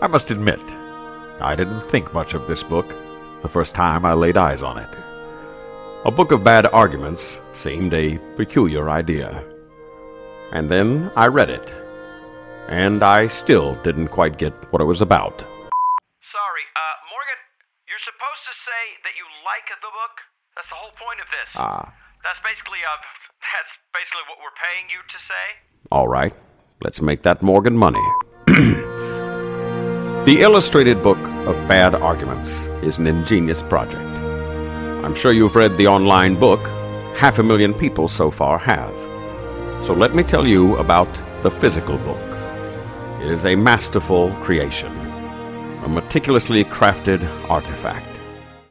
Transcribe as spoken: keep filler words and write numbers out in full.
I must admit, I didn't think much of this book the first time I laid eyes on it. A book of bad arguments seemed a peculiar idea. And then I read it, and I still didn't quite get what it was about. Sorry, uh, Morgan, you're supposed to say that you like the book. That's the whole point of this. Ah. That's basically, uh, that's basically what we're paying you to say. All right, let's make that Morgan money. The Illustrated Book of Bad Arguments is an ingenious project. I'm sure you've read the online book. Half a million people so far have. So let me tell you about the physical book. It is a masterful creation, a meticulously crafted artifact.